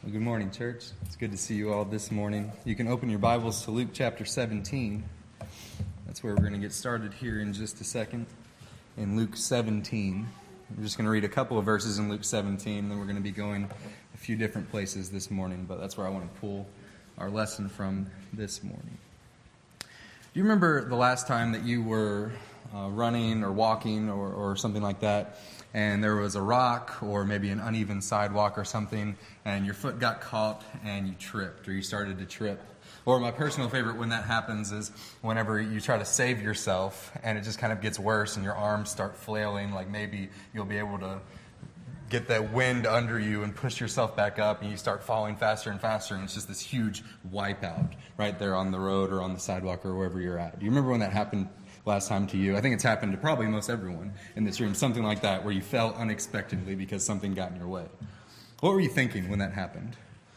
Well, good morning, church. It's good to see you all this morning. You can open your Bibles to Luke chapter 17. That's where we're going to get started here in just a second. In Luke 17. We're just going to read a couple of verses in Luke 17, and then we're going to be going a few different places this morning, but that's where I want to pull our lesson from this morning. Do you remember the last time that you were running or walking or something like that, and there was a rock or maybe an uneven sidewalk or something, and your foot got caught and you tripped, or you started to trip? Or my personal favorite when that happens is whenever you try to save yourself and it just kind of gets worse and your arms start flailing, like maybe you'll be able to get that wind under you and push yourself back up, and you start falling faster and faster, and it's just this huge wipeout right there on the road or on the sidewalk or wherever you're at. Do you remember when that happened last time to you? I think it's happened to probably most everyone in this room, something like that, where you fell unexpectedly because something got in your way. What were you thinking when that happened?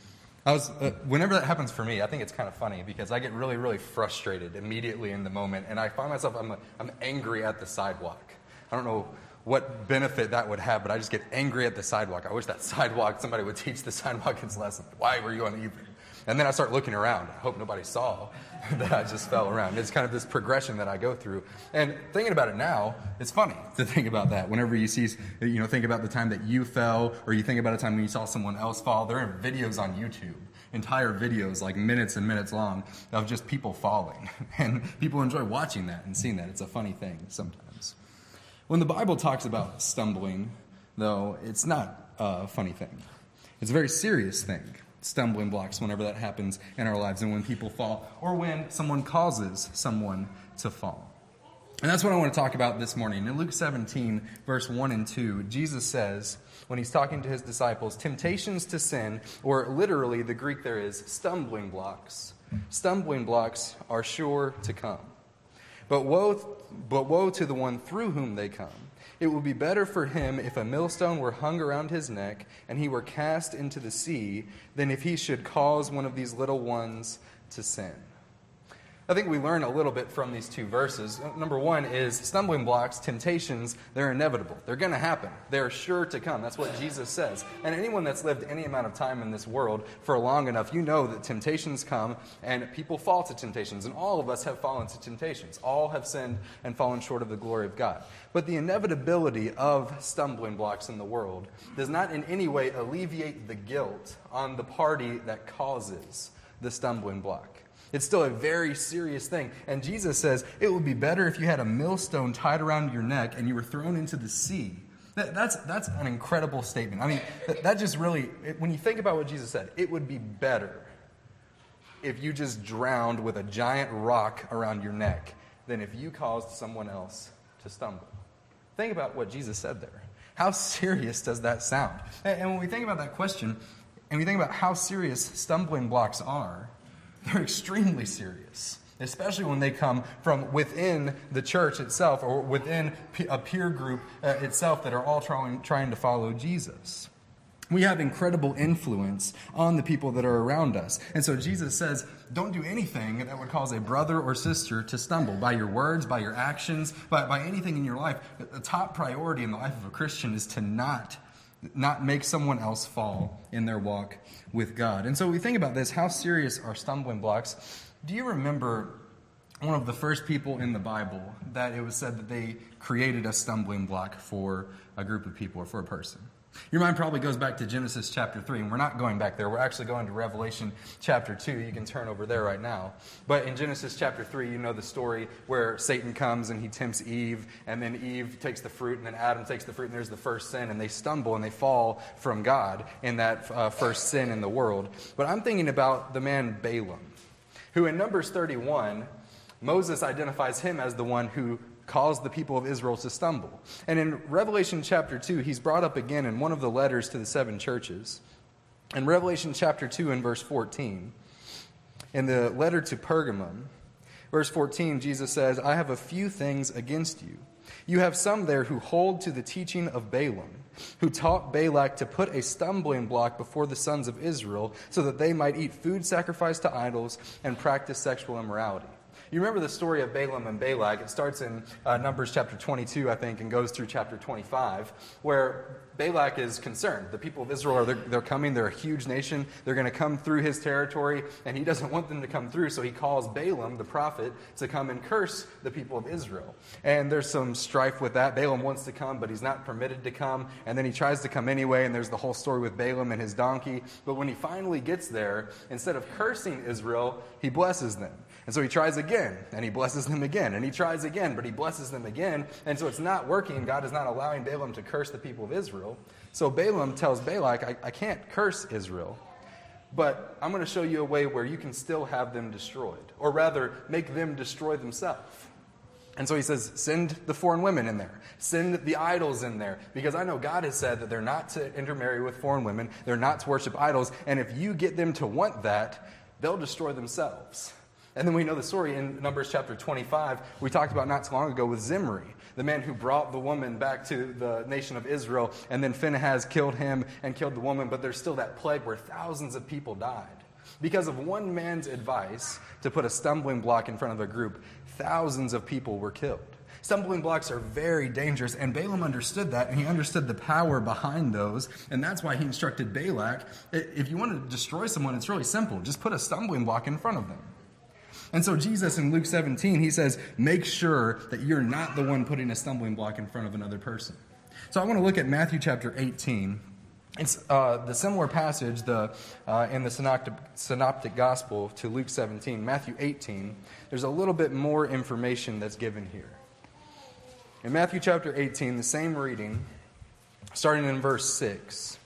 Whenever that happens for me, I think it's kind of funny because I get really, really frustrated immediately in the moment, and I find myself, I'm angry at the sidewalk. I don't know what benefit that would have, but I just get angry at the sidewalk. I wish that sidewalk, somebody would teach the sidewalk its lesson. Why were you uneven? And then I start looking around. I hope nobody saw that I just fell around. It's kind of this progression that I go through. And thinking about it now, it's funny to think about that. Whenever you see, think about the time that you fell, or you think about a time when you saw someone else fall. There are videos on YouTube, entire videos, like minutes and minutes long, of just people falling. And people enjoy watching that and seeing that. It's a funny thing sometimes. When the Bible talks about stumbling, though, it's not a funny thing. It's a very serious thing. Stumbling blocks whenever that happens in our lives and when people fall or when someone causes someone to fall. And that's what I want to talk about this morning. In Luke 17, verse 1 and 2, Jesus says, when he's talking to his disciples, temptations to sin, or literally the Greek there is stumbling blocks. Stumbling blocks are sure to come. But woe to the one through whom they come. It would be better for him if a millstone were hung around his neck and he were cast into the sea than if he should cause one of these little ones to sin. I think we learn a little bit from these two verses. Number one is stumbling blocks, temptations, they're inevitable. They're going to happen. They're sure to come. That's what Jesus says. And anyone that's lived any amount of time in this world for long enough, you know that temptations come and people fall to temptations. And all of us have fallen to temptations. All have sinned and fallen short of the glory of God. But the inevitability of stumbling blocks in the world does not in any way alleviate the guilt on the party that causes the stumbling block. It's still a very serious thing. And Jesus says it would be better if you had a millstone tied around your neck and you were thrown into the sea. That's an incredible statement. I mean, that just really, when you think about what Jesus said, it would be better if you just drowned with a giant rock around your neck than if you caused someone else to stumble. Think about what Jesus said there. How serious does that sound? And when we think about that question, and we think about how serious stumbling blocks are, they're extremely serious, especially when they come from within the church itself or within a peer group itself that are all trying to follow Jesus. We have incredible influence on the people that are around us. And so Jesus says, don't do anything that would cause a brother or sister to stumble by your words, by your actions, by anything in your life. The top priority in the life of a Christian is to not make someone else fall in their walk with God. And so we think about this, how serious are stumbling blocks? Do you remember one of the first people in the Bible that it was said that they created a stumbling block for a group of people or for a person? Your mind probably goes back to Genesis chapter 3, and we're not going back there. We're actually going to Revelation chapter 2. You can turn over there right now. But in Genesis chapter 3, you know the story where Satan comes and he tempts Eve, and then Eve takes the fruit, and then Adam takes the fruit, and there's the first sin, and they stumble and they fall from God in that first sin in the world. But I'm thinking about the man Balaam, who in Numbers 31, Moses identifies him as the one who caused the people of Israel to stumble. And in Revelation chapter 2, he's brought up again in one of the letters to the 7 churches. In Revelation chapter 2 and verse 14, in the letter to Pergamum, verse 14, Jesus says, I have a few things against you. You have some there who hold to the teaching of Balaam, who taught Balak to put a stumbling block before the sons of Israel so that they might eat food sacrificed to idols and practice sexual immorality. You remember the story of Balaam and Balak. It starts in Numbers chapter 22, I think, and goes through chapter 25, where Balak is concerned. The people of Israel, they're coming. They're a huge nation. They're going to come through his territory, and he doesn't want them to come through, so he calls Balaam, the prophet, to come and curse the people of Israel. And there's some strife with that. Balaam wants to come, but he's not permitted to come, and then he tries to come anyway, and there's the whole story with Balaam and his donkey. But when he finally gets there, instead of cursing Israel, he blesses them. And so he tries again, and he blesses them again, and he tries again, but he blesses them again. And so it's not working. God is not allowing Balaam to curse the people of Israel. So Balaam tells Balak, I can't curse Israel, but I'm going to show you a way where you can still have them destroyed, or rather, make them destroy themselves. And so he says, send the foreign women in there. Send the idols in there. Because I know God has said that they're not to intermarry with foreign women. They're not to worship idols. And if you get them to want that, they'll destroy themselves. And then we know the story in Numbers chapter 25. We talked about not too long ago with Zimri, the man who brought the woman back to the nation of Israel. And then Phinehas killed him and killed the woman. But there's still that plague where thousands of people died. Because of one man's advice to put a stumbling block in front of a group, thousands of people were killed. Stumbling blocks are very dangerous, and Balaam understood that, and he understood the power behind those, and that's why he instructed Balak, if you want to destroy someone, it's really simple. Just put a stumbling block in front of them. And so Jesus in Luke 17, he says, make sure that you're not the one putting a stumbling block in front of another person. So I want to look at Matthew chapter 18. It's the similar passage in the synoptic gospel to Luke 17. Matthew 18, there's a little bit more information that's given here. In Matthew chapter 18, the same reading, starting in verse 6,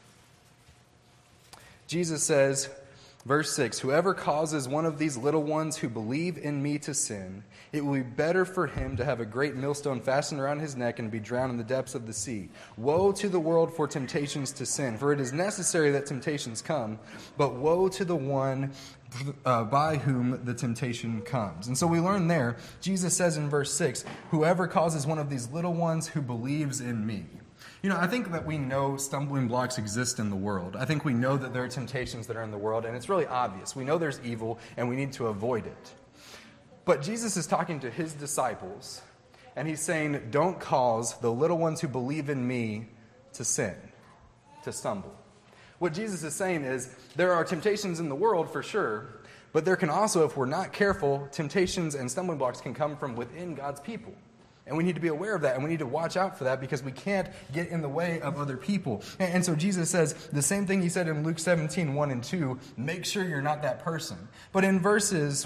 Jesus says, verse 6, whoever causes one of these little ones who believe in me to sin, it will be better for him to have a great millstone fastened around his neck and be drowned in the depths of the sea. Woe to the world for temptations to sin, for it is necessary that temptations come, but woe to the one by whom the temptation comes. And so we learn there, Jesus says in verse 6, whoever causes one of these little ones who believes in me. You know, I think that we know stumbling blocks exist in the world. I think we know that there are temptations that are in the world, and it's really obvious. We know there's evil, and we need to avoid it. But Jesus is talking to his disciples, and he's saying, don't cause the little ones who believe in me to sin, to stumble. What Jesus is saying is, there are temptations in the world for sure, but there can also, if we're not careful, temptations and stumbling blocks can come from within God's people. And we need to be aware of that, and we need to watch out for that because we can't get in the way of other people. And so Jesus says the same thing he said in Luke 17, 1 and 2, make sure you're not that person. But in verses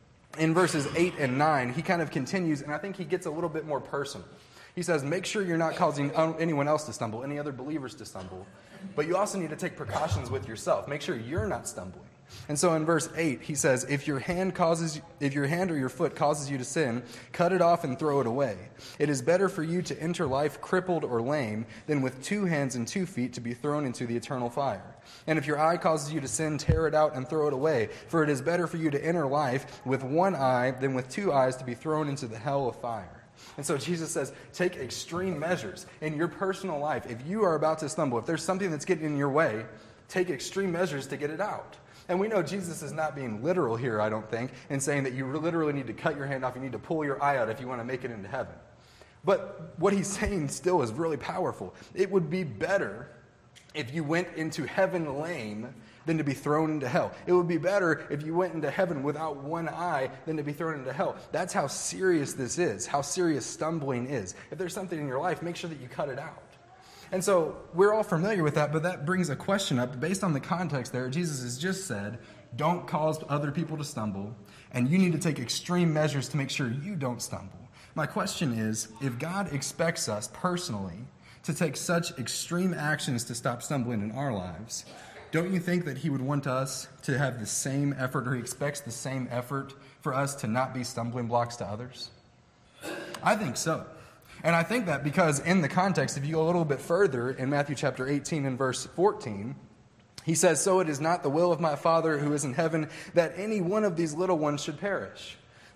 8 and 9, he kind of continues, and I think he gets a little bit more personal. He says, make sure you're not causing anyone else to stumble, any other believers to stumble. But you also need to take precautions with yourself. Make sure you're not stumbling. And so in verse 8, he says, if your hand or your foot causes you to sin, cut it off and throw it away. It is better for you to enter life crippled or lame than with 2 hands and 2 feet to be thrown into the eternal fire. And if your eye causes you to sin, tear it out and throw it away. For it is better for you to enter life with 1 eye than with 2 eyes to be thrown into the hell of fire. And so Jesus says, take extreme measures in your personal life. If you are about to stumble, if there's something that's getting in your way, take extreme measures to get it out. And we know Jesus is not being literal here, I don't think, in saying that you literally need to cut your hand off, you need to pull your eye out if you want to make it into heaven. But what he's saying still is really powerful. It would be better if you went into heaven lame than to be thrown into hell. It would be better if you went into heaven without 1 eye than to be thrown into hell. That's how serious this is, how serious stumbling is. If there's something in your life, make sure that you cut it out. And so we're all familiar with that, but that brings a question up. Based on the context there, Jesus has just said, don't cause other people to stumble, and you need to take extreme measures to make sure you don't stumble. My question is, if God expects us personally to take such extreme actions to stop stumbling in our lives, don't you think that he would want us to have the same effort, or he expects the same effort for us to not be stumbling blocks to others? I think so. And I think that because in the context, if you go a little bit further in Matthew chapter 18 and verse 14, he says, so it is not the will of my Father who is in heaven that any one of these little ones should perish.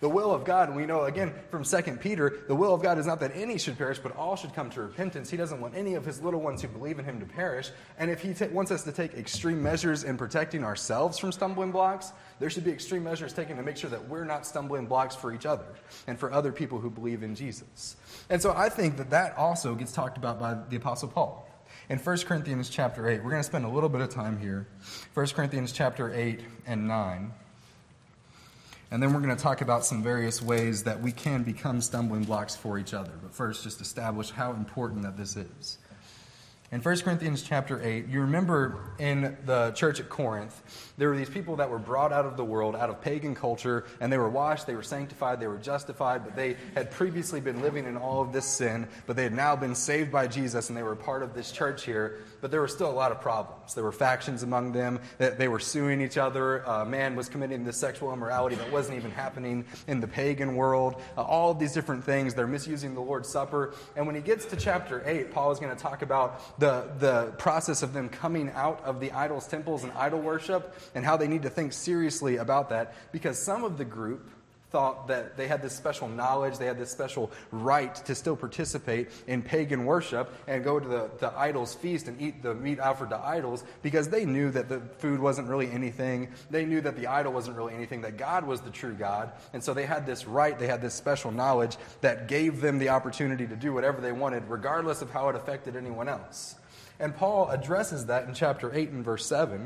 The will of God, and we know again from 2 Peter, the will of God is not that any should perish, but all should come to repentance. He doesn't want any of his little ones who believe in him to perish. And if he wants us to take extreme measures in protecting ourselves from stumbling blocks, there should be extreme measures taken to make sure that we're not stumbling blocks for each other and for other people who believe in Jesus. And so I think that also gets talked about by the Apostle Paul. In 1 Corinthians chapter 8, we're going to spend a little bit of time here. 1 Corinthians chapter 8 and 9. And then we're going to talk about some various ways that we can become stumbling blocks for each other. But first, just establish how important that this is. In 1 Corinthians chapter 8, you remember in the church at Corinth, there were these people that were brought out of the world, out of pagan culture, and they were washed, they were sanctified, they were justified, but they had previously been living in all of this sin, but they had now been saved by Jesus, and they were part of this church here, but there were still a lot of problems. There were factions among them, that they were suing each other, a man was committing this sexual immorality that wasn't even happening in the pagan world, all of these different things, they're misusing the Lord's Supper, and when he gets to chapter 8, Paul is going to talk about the process of them coming out of the idols' temples and idol worship and how they need to think seriously about that, because some of the group thought that they had this special knowledge, they had this special right to still participate in pagan worship and go to the idol's feast and eat the meat offered to idols because they knew that the food wasn't really anything. They knew that the idol wasn't really anything, that God was the true God. And so they had this right, they had this special knowledge that gave them the opportunity to do whatever they wanted, regardless of how it affected anyone else. And Paul addresses that in chapter 8 and verse 7,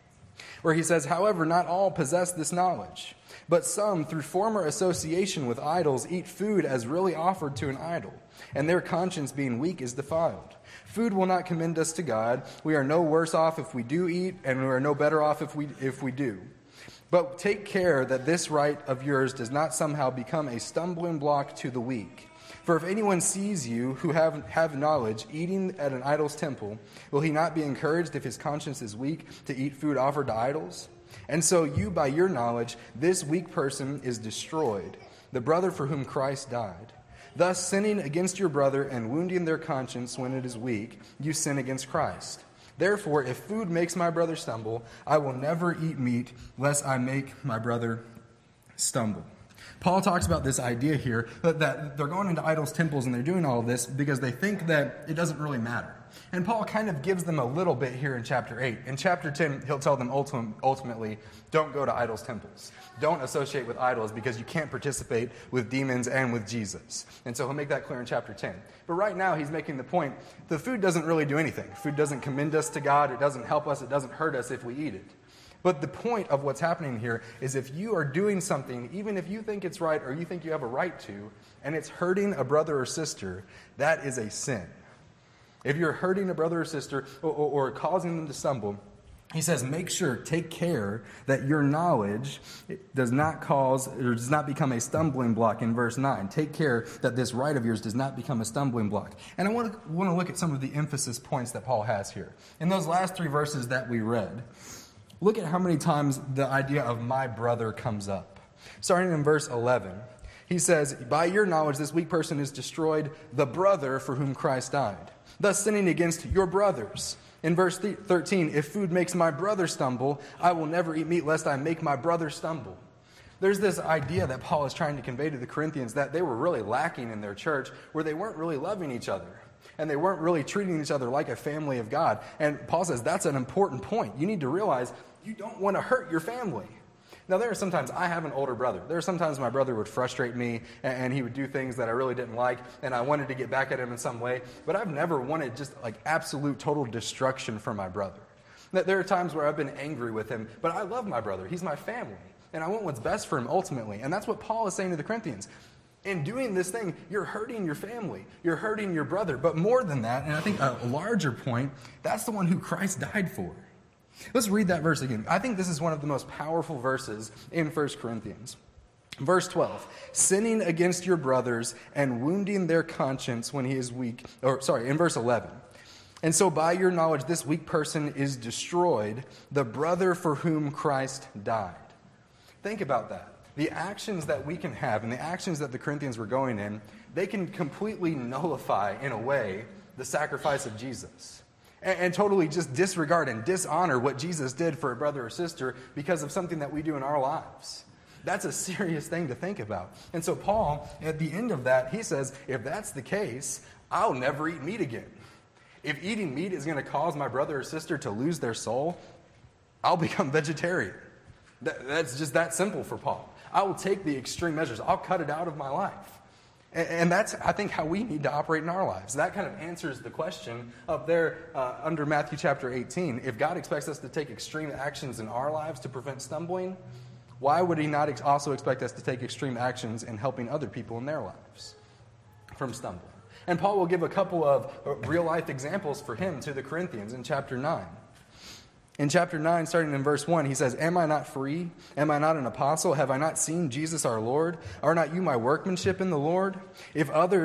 where he says, "However, not all possess this knowledge, but some, through former association with idols, eat food as really offered to an idol, and their conscience being weak is defiled. Food will not commend us to God. We are no worse off if we do eat, and we are no better off if we do. But take care that this right of yours does not somehow become a stumbling block to the weak. For if anyone sees you who have knowledge eating at an idol's temple, will he not be encouraged if his conscience is weak to eat food offered to idols? And so you, by your knowledge, this weak person is destroyed, the brother for whom Christ died. Thus, sinning against your brother and wounding their conscience when it is weak, you sin against Christ. Therefore, if food makes my brother stumble, I will never eat meat, lest I make my brother stumble." Paul talks about this idea here that they're going into idols' temples and they're doing all of this because they think that it doesn't really matter. And Paul kind of gives them a little bit here in chapter 8. In chapter 10, he'll tell them ultimately, don't go to idols' temples. Don't associate with idols because you can't participate with demons and with Jesus. And so he'll make that clear in chapter 10. But right now, he's making the point, the food doesn't really do anything. Food doesn't commend us to God. It doesn't help us. It doesn't hurt us if we eat it. But the point of what's happening here is if you are doing something, even if you think it's right or you think you have a right to, and it's hurting a brother or sister, that is a sin. If you're hurting a brother or sister or causing them to stumble, he says, make sure, take care that your knowledge does not cause or does not become a stumbling block in verse 9. Take care that this right of yours does not become a stumbling block. And I want to look at some of the emphasis points that Paul has here. In those last 3 verses that we read, look at how many times the idea of my brother comes up. Starting in verse 11, he says, by your knowledge, this weak person is destroyed, the brother for whom Christ died, thus sinning against your brothers. In verse 13, if food makes my brother stumble, I will never eat meat lest I make my brother stumble. There's this idea that Paul is trying to convey to the Corinthians that they were really lacking in their church, where they weren't really loving each other. And they weren't really treating each other like a family of God. And Paul says that's an important point. You need to realize you don't want to hurt your family. Now, there are sometimes, I have an older brother. There are sometimes my brother would frustrate me, and he would do things that I really didn't like, and I wanted to get back at him in some way. But I've never wanted just like absolute, total destruction from my brother. There are times where I've been angry with him, but I love my brother. He's my family, and I want what's best for him ultimately. And that's what Paul is saying to the Corinthians. In doing this thing, you're hurting your family. You're hurting your brother. But more than that, and I think a larger point, that's the one who Christ died for. Let's read that verse again. I think this is one of the most powerful verses in 1 Corinthians. Verse 12, sinning against your brothers and wounding their conscience when he is weak. In verse 11. And so by your knowledge, this weak person is destroyed, the brother for whom Christ died. Think about that. The actions that we can have and the actions that the Corinthians were going in, they can completely nullify, in a way, the sacrifice of Jesus. And totally just disregard and dishonor what Jesus did for a brother or sister because of something that we do in our lives. That's a serious thing to think about. And so Paul, at the end of that, he says, if that's the case, I'll never eat meat again. If eating meat is going to cause my brother or sister to lose their soul, I'll become vegetarian. That's just that simple for Paul. I will take the extreme measures. I'll cut it out of my life. And that's, I think, how we need to operate in our lives. That kind of answers the question up there under Matthew chapter 18. If God expects us to take extreme actions in our lives to prevent stumbling, why would he not also expect us to take extreme actions in helping other people in their lives from stumbling? And Paul will give a couple of real-life examples for him to the Corinthians in chapter 9. In chapter 9, starting in verse 1, he says, "Am I not free? Am I not an apostle? Have I not seen Jesus our Lord? Are not you my workmanship in the Lord? If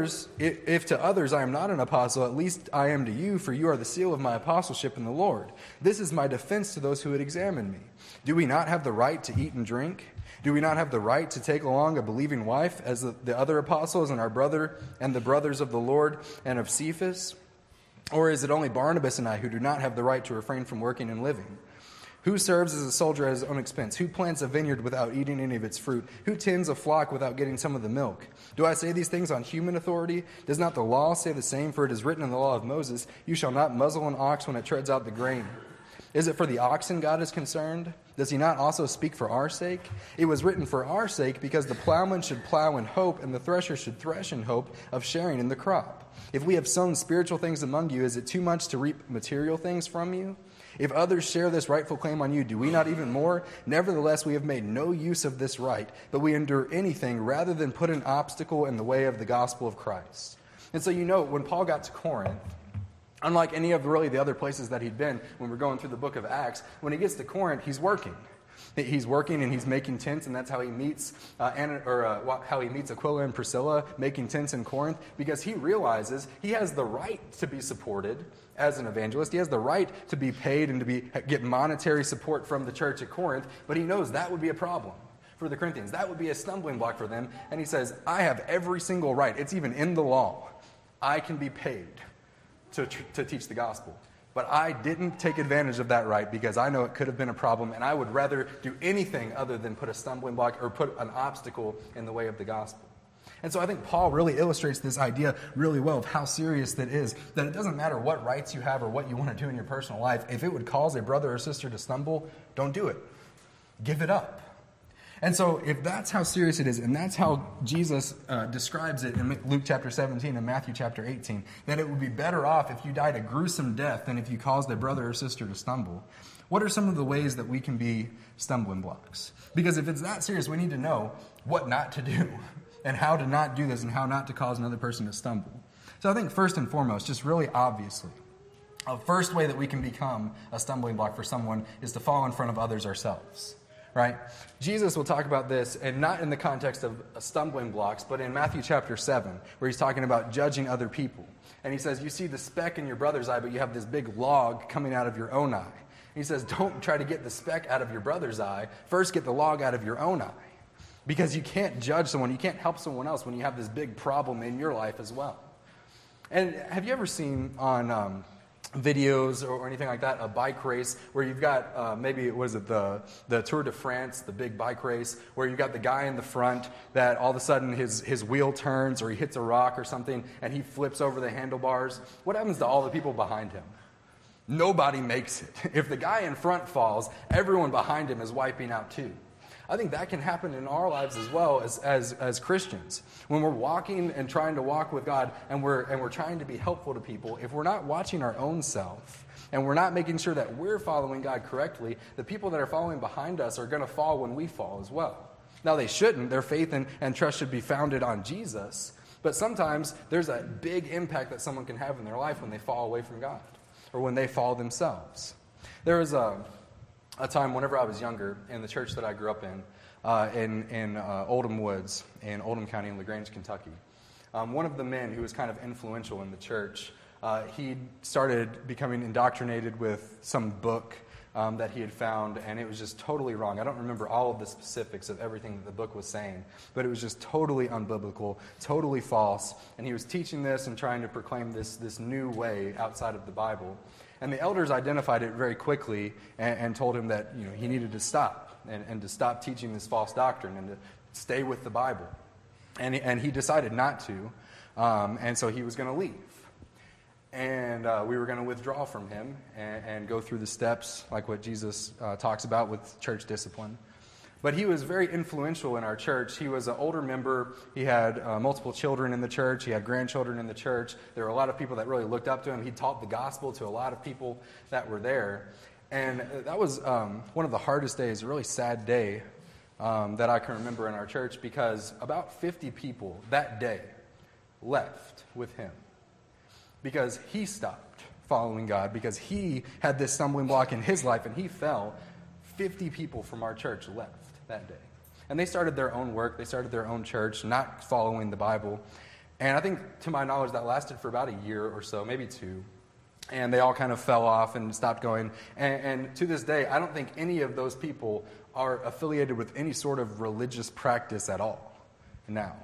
to others I am not an apostle, at least I am to you, for you are the seal of my apostleship in the Lord. This is my defense to those who would examine me. Do we not have the right to eat and drink? Do we not have the right to take along a believing wife as the other apostles and our brother and the brothers of the Lord and of Cephas? Or is it only Barnabas and I who do not have the right to refrain from working and living? Who serves as a soldier at his own expense? Who plants a vineyard without eating any of its fruit? Who tends a flock without getting some of the milk? Do I say these things on human authority? Does not the law say the same? For it is written in the law of Moses, you shall not muzzle an ox when it treads out the grain. Is it for the oxen God is concerned? Does he not also speak for our sake? It was written for our sake, because the plowman should plow in hope, and the thresher should thresh in hope of sharing in the crop. If we have sown spiritual things among you, is it too much to reap material things from you? If others share this rightful claim on you, do we not even more? Nevertheless, we have made no use of this right, but we endure anything rather than put an obstacle in the way of the gospel of Christ." And so when Paul got to Corinth, unlike any of the other places that he'd been when we're going through the book of Acts, when he gets to Corinth, he's working. He's working and he's making tents, and that's how he meets how he meets Aquila and Priscilla, making tents in Corinth, because he realizes he has the right to be supported as an evangelist. He has the right to be paid and to get monetary support from the church at Corinth, but he knows that would be a problem for the Corinthians. That would be a stumbling block for them, and he says, I have every single right. It's even in the law. I can be paid to teach the gospel. But I didn't take advantage of that right because I know it could have been a problem, and I would rather do anything other than put a stumbling block or put an obstacle in the way of the gospel. And so I think Paul really illustrates this idea really well of how serious that is, that it doesn't matter what rights you have or what you want to do in your personal life. If it would cause a brother or sister to stumble, don't do it. Give it up. And so if that's how serious it is, and that's how Jesus describes it in Luke chapter 17 and Matthew chapter 18, that it would be better off if you died a gruesome death than if you caused a brother or sister to stumble, what are some of the ways that we can be stumbling blocks? Because if it's that serious, we need to know what not to do and how to not do this and how not to cause another person to stumble. So I think first and foremost, just really obviously, the first way that we can become a stumbling block for someone is to fall in front of others ourselves. Right? Jesus will talk about this, and not in the context of stumbling blocks, but in Matthew chapter 7, where he's talking about judging other people. And he says, you see the speck in your brother's eye, but you have this big log coming out of your own eye. He says, don't try to get the speck out of your brother's eye. First, get the log out of your own eye. Because you can't judge someone, you can't help someone else when you have this big problem in your life as well. And have you ever seen on videos or anything like that, a bike race where you've got the Tour de France, the big bike race, where you've got the guy in the front that all of a sudden his wheel turns or he hits a rock or something and he flips over the handlebars? What happens to all the people behind him? Nobody makes it. If the guy in front falls, everyone behind him is wiping out too. I think that can happen in our lives as well as Christians. When we're walking and trying to walk with God and we're trying to be helpful to people, if we're not watching our own self and we're not making sure that we're following God correctly, the people that are following behind us are going to fall when we fall as well. Now, they shouldn't. Their faith and trust should be founded on Jesus. But sometimes there's a big impact that someone can have in their life when they fall away from God or when they fall themselves. There was a time whenever I was younger in the church that I grew up in Oldham Woods in Oldham County in LaGrange, Kentucky. One of the men who was kind of influential in the church, he started becoming indoctrinated with some book that he had found, and it was just totally wrong. I don't remember all of the specifics of everything that the book was saying, but it was just totally unbiblical, totally false, and he was teaching this and trying to proclaim this new way outside of the Bible. And the elders identified it very quickly and told him that he needed to stop. and to stop teaching this false doctrine and to stay with the Bible. And he decided not to, and so he was going to leave. And we were going to withdraw from him and go through the steps like what Jesus talks about with church discipline. But he was very influential in our church. He was an older member. He had multiple children in the church. He had grandchildren in the church. There were a lot of people that really looked up to him. He taught the gospel to a lot of people that were there. And that was one of the hardest days, a really sad day that I can remember in our church, because about 50 people that day left with him because he stopped following God, because he had this stumbling block in his life and he fell. 50 people from our church left that day. And they started their own work. They started their own church, not following the Bible. And I think, to my knowledge, that lasted for about a year or so, maybe 2. And they all kind of fell off and stopped going. And to this day, I don't think any of those people are affiliated with any sort of religious practice at all now.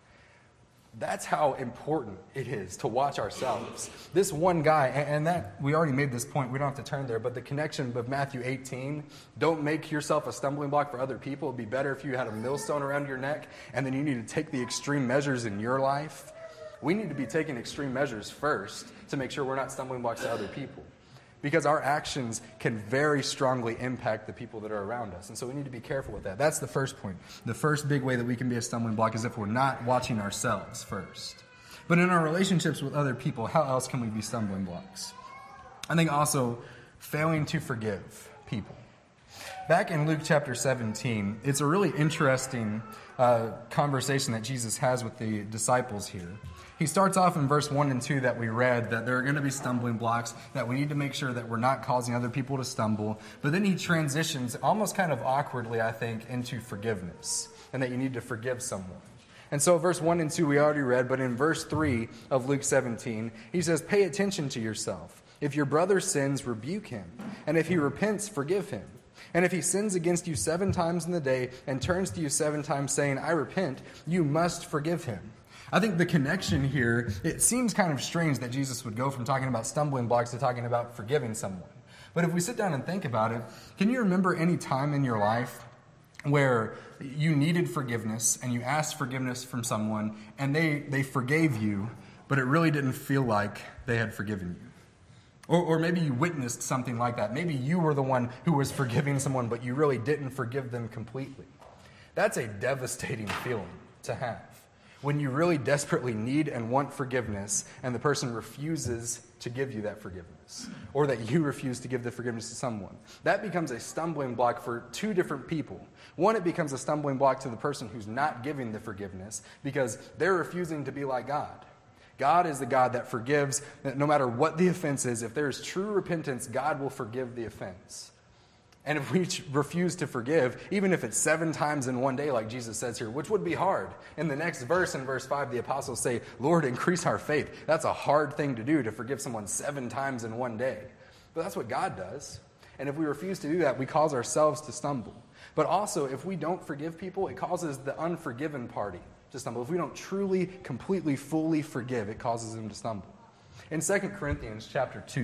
That's how important it is to watch ourselves. This one guy, and that we already made this point, we don't have to turn there, but the connection of Matthew 18, don't make yourself a stumbling block for other people. It'd be better if you had a millstone around your neck and then you need to take the extreme measures in your life. We need to be taking extreme measures first to make sure we're not stumbling blocks to other people, because our actions can very strongly impact the people that are around us. And so we need to be careful with that. That's the first point. The first big way that we can be a stumbling block is if we're not watching ourselves first. But in our relationships with other people, how else can we be stumbling blocks? I think also failing to forgive people. Back in Luke chapter 17, it's a really interesting conversation that Jesus has with the disciples here. He starts off in verse 1 and 2 that we read, that there are going to be stumbling blocks, that we need to make sure that we're not causing other people to stumble. But then he transitions, almost kind of awkwardly, I think, into forgiveness, and that you need to forgive someone. And so verse 1 and 2 we already read, but in verse 3 of Luke 17, he says, "Pay attention to yourself. If your brother sins, rebuke him. And if he repents, forgive him. And if he sins against you 7 times in the day and turns to you 7 times saying, 'I repent,' you must forgive him." I think the connection here, it seems kind of strange that Jesus would go from talking about stumbling blocks to talking about forgiving someone. But if we sit down and think about it, can you remember any time in your life where you needed forgiveness and you asked forgiveness from someone and they forgave you, but it really didn't feel like they had forgiven you? Or maybe you witnessed something like that. Maybe you were the one who was forgiving someone, but you really didn't forgive them completely. That's a devastating feeling to have, when you really desperately need and want forgiveness and the person refuses to give you that forgiveness, or that you refuse to give the forgiveness to someone. That becomes a stumbling block for 2 different people. One, it becomes a stumbling block to the person who's not giving the forgiveness because they're refusing to be like God. God is the God that forgives no matter what the offense is. If there is true repentance, God will forgive the offense. And if we refuse to forgive, even if it's 7 times in one day, like Jesus says here, which would be hard. In the next verse, in verse 5, the apostles say, "Lord, increase our faith." That's a hard thing to do, to forgive someone 7 times in one day. But that's what God does. And if we refuse to do that, we cause ourselves to stumble. But also, if we don't forgive people, it causes the unforgiven party to stumble. If we don't truly, completely, fully forgive, it causes them to stumble. In 2 Corinthians chapter 2,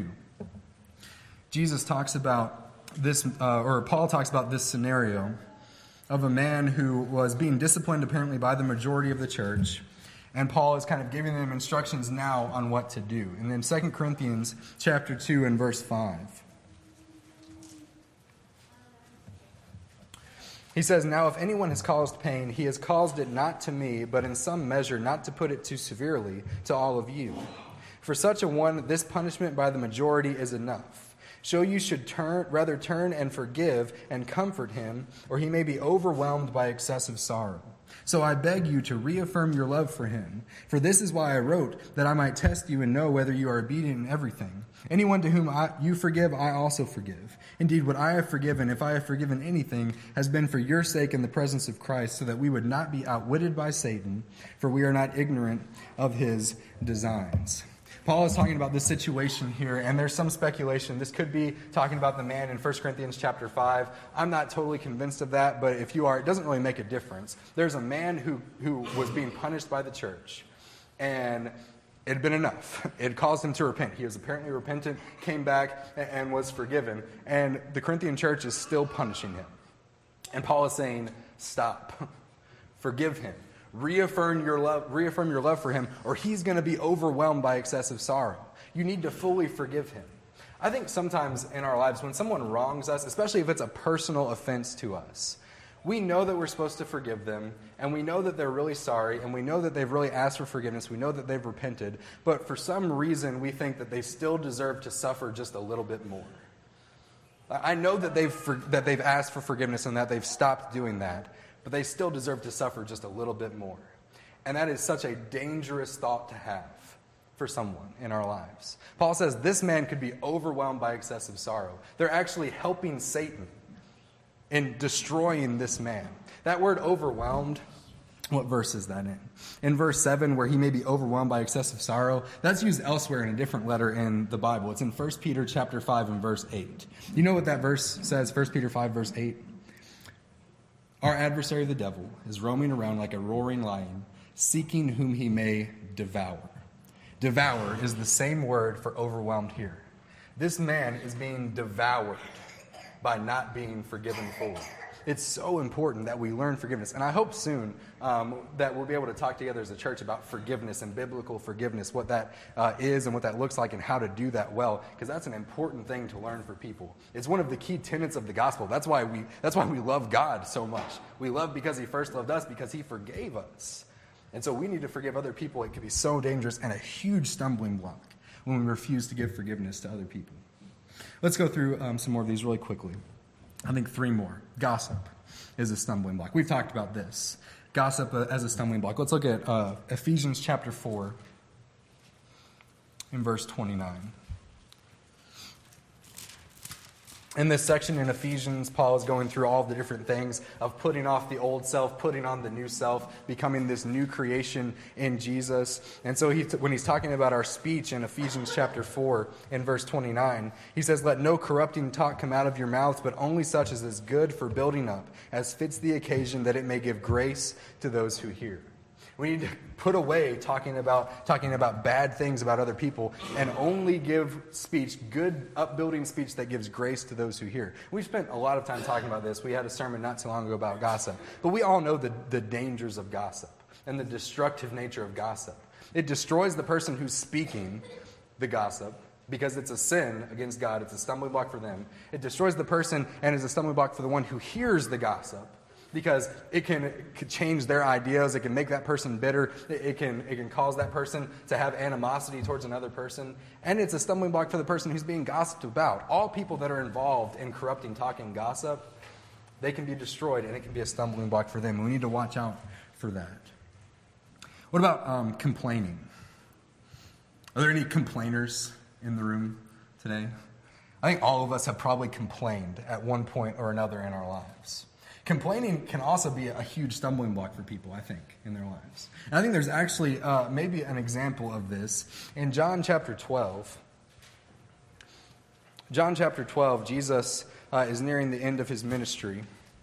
Jesus talks about this, or Paul talks about this scenario of a man who was being disciplined apparently by the majority of the church, and Paul is kind of giving them instructions now on what to do. And then 2 Corinthians chapter 2 and verse 5. He says, "Now if anyone has caused pain, he has caused it not to me, but in some measure, not to put it too severely, to all of you. For such a one, this punishment by the majority is enough. So you should rather turn and forgive and comfort him, or he may be overwhelmed by excessive sorrow. So I beg you to reaffirm your love for him. For this is why I wrote, that I might test you and know whether you are obedient in everything. Anyone to whom you forgive, I also forgive. Indeed, what I have forgiven, if I have forgiven anything, has been for your sake in the presence of Christ, so that we would not be outwitted by Satan, for we are not ignorant of his designs." Paul is talking about this situation here, and there's some speculation. This could be talking about the man in 1 Corinthians chapter 5. I'm not totally convinced of that, but if you are, it doesn't really make a difference. There's a man who was being punished by the church, and it had been enough. It caused him to repent. He was apparently repentant, came back, and was forgiven, and the Corinthian church is still punishing him. And Paul is saying, stop. Forgive him. Reaffirm your love for him, or he's going to be overwhelmed by excessive sorrow. You need to fully forgive him. I think sometimes in our lives, when someone wrongs us, especially if it's a personal offense to us, we know that we're supposed to forgive them, and we know that they're really sorry, and we know that they've really asked for forgiveness. We know that they've repented, but for some reason, we think that they still deserve to suffer just a little bit more. I know that they've asked for forgiveness and that they've stopped doing that, but they still deserve to suffer just a little bit more. And that is such a dangerous thought to have for someone in our lives. Paul says this man could be overwhelmed by excessive sorrow. They're actually helping Satan in destroying this man. That word overwhelmed, what verse is that in? In verse 7, where he may be overwhelmed by excessive sorrow, that's used elsewhere in a different letter in the Bible. It's in 1 Peter chapter 5 and verse 8. You know what that verse says, 1 Peter 5 verse 8? Our adversary the devil is roaming around like a roaring lion, seeking whom he may devour. Devour is the same word for overwhelmed here. This man is being devoured by not being forgiven fully. It's so important that we learn forgiveness. And I hope soon that we'll be able to talk together as a church about forgiveness and biblical forgiveness, what that is and what that looks like and how to do that well, because that's an important thing to learn for people. It's one of the key tenets of the gospel. That's why we love God so much. We love because he first loved us, because he forgave us. And so we need to forgive other people. It can be so dangerous and a huge stumbling block when we refuse to give forgiveness to other people. Let's go through some more of these really quickly. I think 3 more. Gossip is a stumbling block. We've talked about this. Gossip as a stumbling block. Let's look at Ephesians chapter 4 in verse 29. In this section in Ephesians, Paul is going through all the different things of putting off the old self, putting on the new self, becoming this new creation in Jesus. And so when he's talking about our speech in Ephesians chapter 4 in verse 29, he says, "Let no corrupting talk come out of your mouths, but only such as is good for building up, as fits the occasion, that it may give grace to those who hear." We need to put away talking about bad things about other people and only give speech, good upbuilding speech that gives grace to those who hear. We've spent a lot of time talking about this. We had a sermon not too long ago about gossip. But we all know the dangers of gossip and the destructive nature of gossip. It destroys the person who's speaking the gossip because it's a sin against God. It's a stumbling block for them. It destroys the person and is a stumbling block for the one who hears the gossip, because it can change their ideas. It can make that person bitter. It can cause that person to have animosity towards another person. And it's a stumbling block for the person who's being gossiped about. All people that are involved in corrupting talk and gossip, they can be destroyed, and it can be a stumbling block for them. We need to watch out for that. What about complaining? Are there any complainers in the room today? I think all of us have probably complained at one point or another in our lives. Complaining can also be a huge stumbling block for people, I think, in their lives. And I think there's actually maybe an example of this in John chapter 12. John chapter 12, Jesus is nearing the end of his ministry.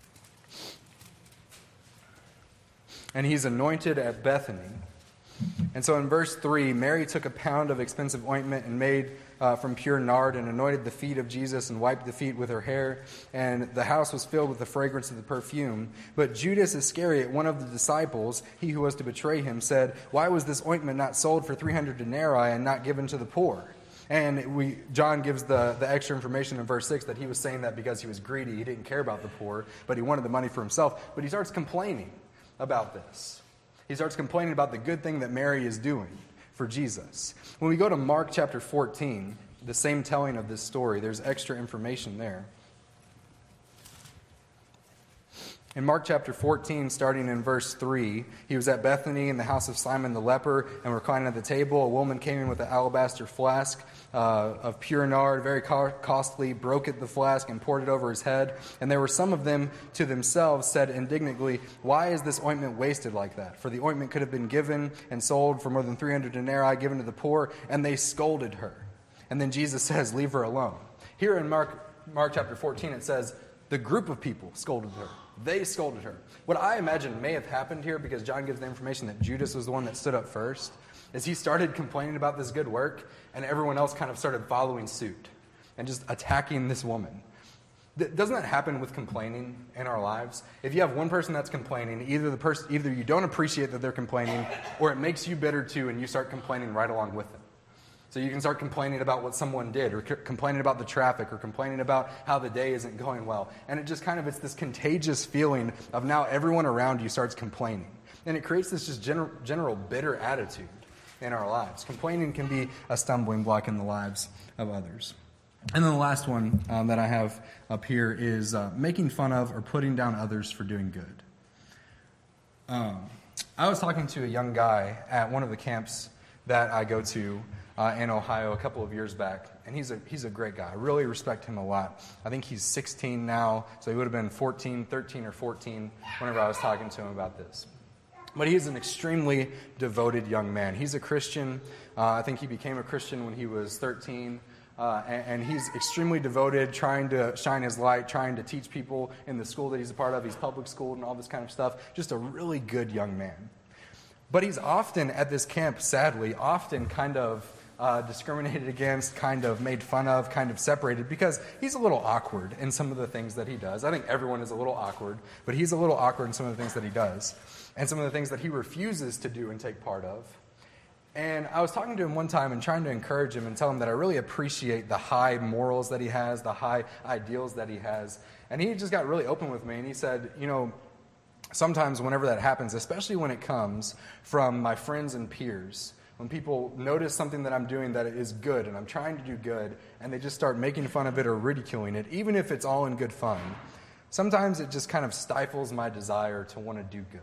And he's anointed at Bethany. And so in verse 3, Mary took a pound of expensive ointment and made from pure nard and anointed the feet of Jesus and wiped the feet with her hair. And the house was filled with the fragrance of the perfume. But Judas Iscariot, one of the disciples, he who was to betray him, said, "Why was this ointment not sold for 300 denarii and not given to the poor?" And John gives the extra information in verse 6 that he was saying that because he was greedy. He didn't care about the poor, but he wanted the money for himself. But he starts complaining about this. He starts complaining about the good thing that Mary is doing for Jesus. When we go to Mark chapter 14, the same telling of this story, there's extra information there. In Mark chapter 14, starting in verse 3, he was at Bethany in the house of Simon the leper and reclining at the table. A woman came in with an alabaster flask of pure nard, very costly, broke the flask and poured it over his head. And there were some of them to themselves said indignantly, "Why is this ointment wasted like that? For the ointment could have been given and sold for more than 300 denarii given to the poor." And they scolded her. And then Jesus says, "Leave her alone." Here in Mark chapter 14, it says the group of people scolded her. They scolded her. What I imagine may have happened here, because John gives the information that Judas was the one that stood up first, is he started complaining about this good work, and everyone else kind of started following suit and just attacking this woman. Doesn't that happen with complaining in our lives? If you have one person that's complaining, either you don't appreciate that they're complaining, or it makes you bitter too, and you start complaining right along with them. So you can start complaining about what someone did, or complaining about the traffic, or complaining about how the day isn't going well. And it just it's this contagious feeling of now everyone around you starts complaining. And it creates this just general bitter attitude in our lives. Complaining can be a stumbling block in the lives of others. And then the last one that I have up here is making fun of or putting down others for doing good. I was talking to a young guy at one of the camps that I go to in Ohio a couple of years back, and he's a great guy. I really respect him a lot. I think he's 16 now, so he would have been 13 or 14 whenever I was talking to him about this. But he's an extremely devoted young man. He's a Christian. I think he became a Christian when he was 13. And he's extremely devoted, trying to shine his light, trying to teach people in the school that he's a part of. He's public schooled and all this kind of stuff. Just a really good young man. But he's often at this camp, sadly, kind of discriminated against, kind of made fun of, kind of separated, because he's a little awkward in some of the things that he does. I think everyone is a little awkward, but he's a little awkward in some of the things that he does, and some of the things that he refuses to do and take part of. And I was talking to him one time and trying to encourage him and tell him that I really appreciate the high morals that he has, the high ideals that he has. And he just got really open with me, and he said, sometimes whenever that happens, especially when it comes from my friends and peers, when people notice something that I'm doing that is good and I'm trying to do good, and they just start making fun of it or ridiculing it, even if it's all in good fun, sometimes it just kind of stifles my desire to want to do good.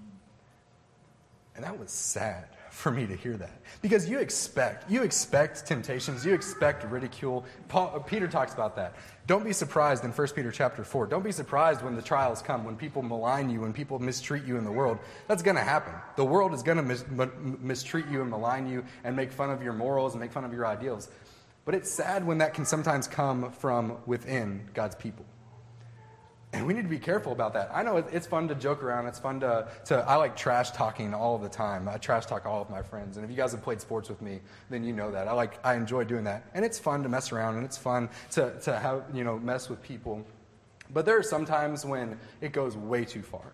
And that was sad for me to hear that, because you expect temptations, you expect ridicule. Peter talks about that. Don't be surprised in 1 Peter chapter 4. Don't be surprised when the trials come, when people malign you, when people mistreat you in the world. That's going to happen. The world is going to mistreat you and malign you and make fun of your morals and make fun of your ideals. But it's sad when that can sometimes come from within God's people. And we need to be careful about that. I know it's fun to joke around. It's fun to I like trash talking all the time. I trash talk all of my friends. And if you guys have played sports with me, then you know that. I enjoy doing that. And it's fun to mess around, and it's fun to have, mess with people. But there are some times when it goes way too far.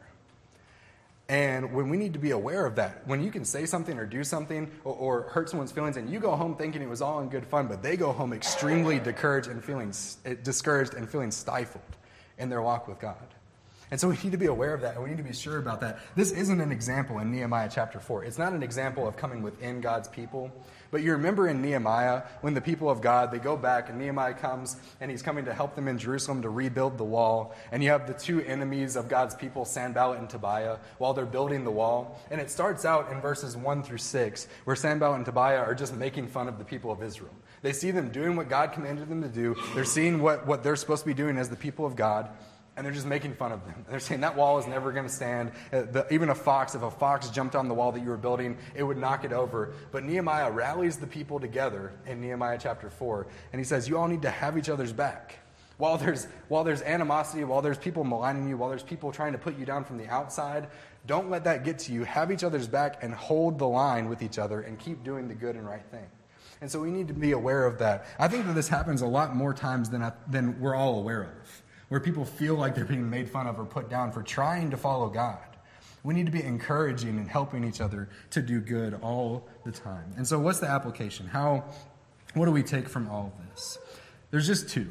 And when we need to be aware of that, when you can say something or do something or hurt someone's feelings, and you go home thinking it was all in good fun, but they go home extremely discouraged and feeling stifled in their walk with God. And so we need to be aware of that, and we need to be sure about that. This isn't an example in Nehemiah chapter 4. It's not an example of coming within God's people. But you remember in Nehemiah, when the people of God, they go back, and Nehemiah comes, and he's coming to help them in Jerusalem to rebuild the wall. And you have the two enemies of God's people, Sanballat and Tobiah, while they're building the wall. And it starts out in verses 1 through 6, where Sanballat and Tobiah are just making fun of the people of Israel. They see them doing what God commanded them to do. They're seeing what they're supposed to be doing as the people of God, and they're just making fun of them. They're saying that wall is never going to stand. Even if a fox jumped on the wall that you were building, it would knock it over. But Nehemiah rallies the people together in Nehemiah chapter 4, and he says, you all need to have each other's back. While there's animosity, while there's people maligning you, while there's people trying to put you down from the outside, don't let that get to you. Have each other's back and hold the line with each other and keep doing the good and right thing. And so we need to be aware of that. I think that this happens a lot more times than we're all aware of, where people feel like they're being made fun of or put down for trying to follow God. We need to be encouraging and helping each other to do good all the time. And so what's the application? What do we take from all of this? There's just two.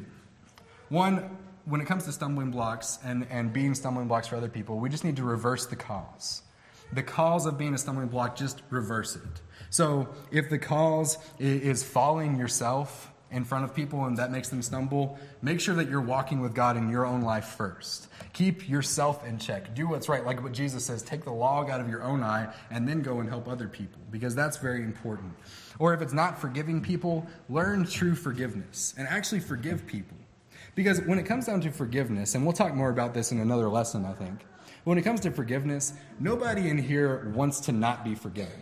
One, when it comes to stumbling blocks and being stumbling blocks for other people, we just need to reverse the cause. The cause of being a stumbling block, just reverse it. So if the cause is following yourself in front of people and that makes them stumble, make sure that you're walking with God in your own life first. Keep yourself in check. Do what's right. Like what Jesus says, take the log out of your own eye and then go and help other people, because that's very important. Or if it's not forgiving people, learn true forgiveness and actually forgive people. Because when it comes down to forgiveness, and we'll talk more about this in another lesson, I think. When it comes to forgiveness, nobody in here wants to not be forgiven.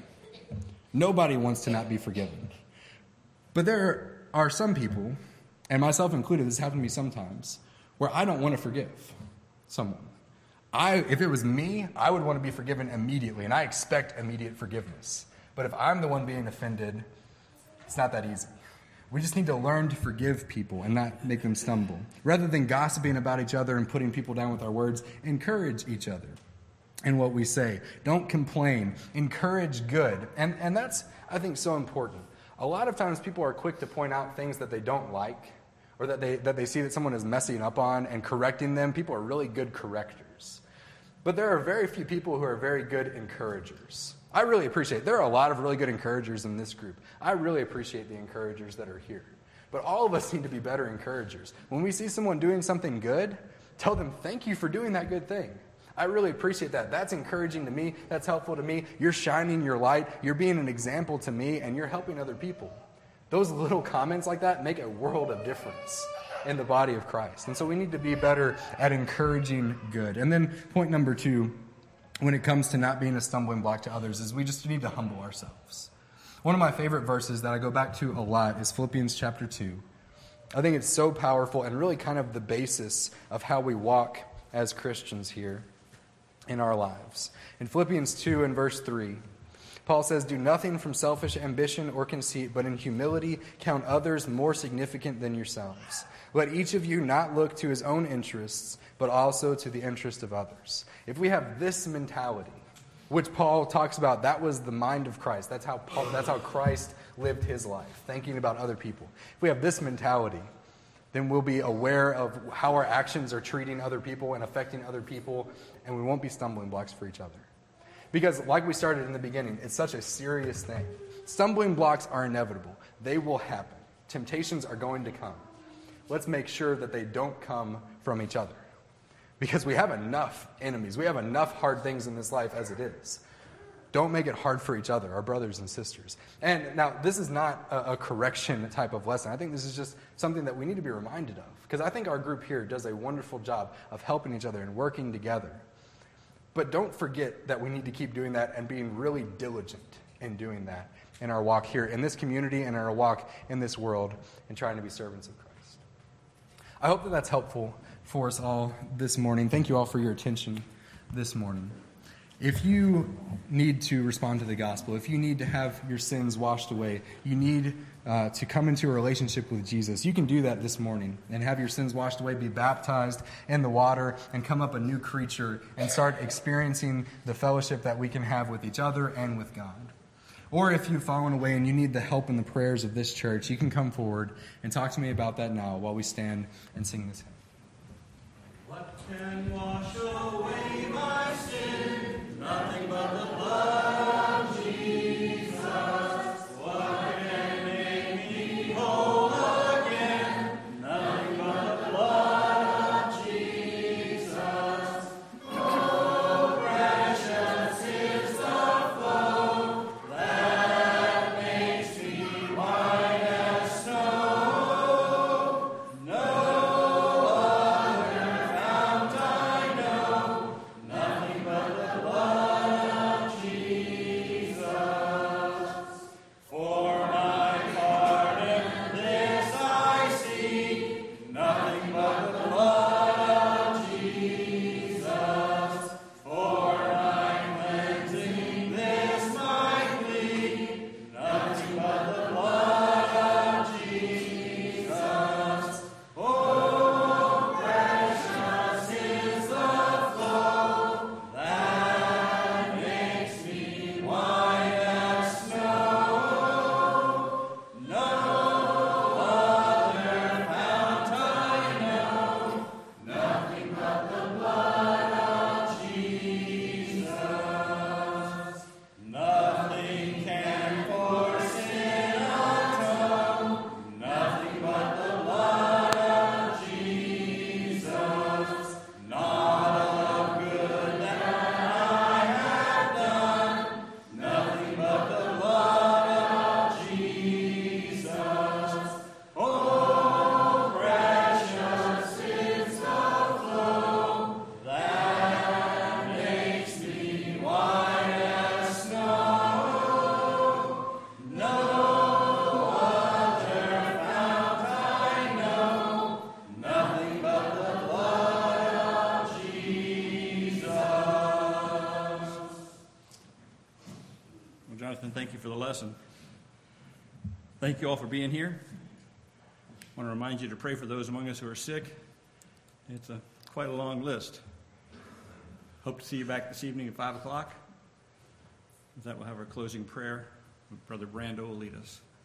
Nobody wants to not be forgiven. But there are some people, and myself included, this happened to me sometimes, where I don't want to forgive someone. If it was me, I would want to be forgiven immediately, and I expect immediate forgiveness. But if I'm the one being offended, it's not that easy. We just need to learn to forgive people and not make them stumble. Rather than gossiping about each other and putting people down with our words, encourage each other in what we say. Don't complain. Encourage good. And that's, I think, so important. A lot of times people are quick to point out things that they don't like or that they see that someone is messing up on and correcting them. People are really good correctors. But there are very few people who are very good encouragers. I really appreciate it. There are a lot of really good encouragers in this group. I really appreciate the encouragers that are here. But all of us need to be better encouragers. When we see someone doing something good, tell them, thank you for doing that good thing. I really appreciate that. That's encouraging to me. That's helpful to me. You're shining your light. You're being an example to me, and you're helping other people. Those little comments like that make a world of difference in the body of Christ. And so we need to be better at encouraging good. And then point number 2, when it comes to not being a stumbling block to others, is we just need to humble ourselves. One of my favorite verses that I go back to a lot is Philippians chapter 2. I think it's so powerful and really kind of the basis of how we walk as Christians here in our lives. In Philippians 2 and verse 3, Paul says, "Do nothing from selfish ambition or conceit, but in humility count others more significant than yourselves. Let each of you not look to his own interests, but also to the interest of others." If we have this mentality, which Paul talks about, that was the mind of Christ. That's how Christ lived his life, thinking about other people. If we have this mentality, then we'll be aware of how our actions are treating other people and affecting other people, and we won't be stumbling blocks for each other. Because like we started in the beginning, it's such a serious thing. Stumbling blocks are inevitable. They will happen. Temptations are going to come. Let's make sure that they don't come from each other. Because we have enough enemies. We have enough hard things in this life as it is. Don't make it hard for each other, our brothers and sisters. And now, this is not a correction type of lesson. I think this is just something that we need to be reminded of. Because I think our group here does a wonderful job of helping each other and working together. But don't forget that we need to keep doing that and being really diligent in doing that in our walk here in this community and in our walk in this world and trying to be servants of Christ. I hope that that's helpful for us all this morning. Thank you all for your attention this morning. If you need to respond to the gospel, if you need to have your sins washed away, you need to come into a relationship with Jesus, you can do that this morning and have your sins washed away, be baptized in the water, and come up a new creature and start experiencing the fellowship that we can have with each other and with God. Or if you've fallen away and you need the help in the prayers of this church, you can come forward and talk to me about that now while we stand and sing this hymn. What can wash away my sin? Nothing but the blood of Jesus. What can make me whole again? Nothing but the blood of Jesus. Oh, precious is the flow that makes me white as snow. No Jonathan, thank you for the lesson. Thank you all for being here. want to remind you to pray for those among us who are sick. It's quite a long list. Hope to see you back this evening at 5 o'clock. With that, we'll have our closing prayer. Brother Brando will lead us.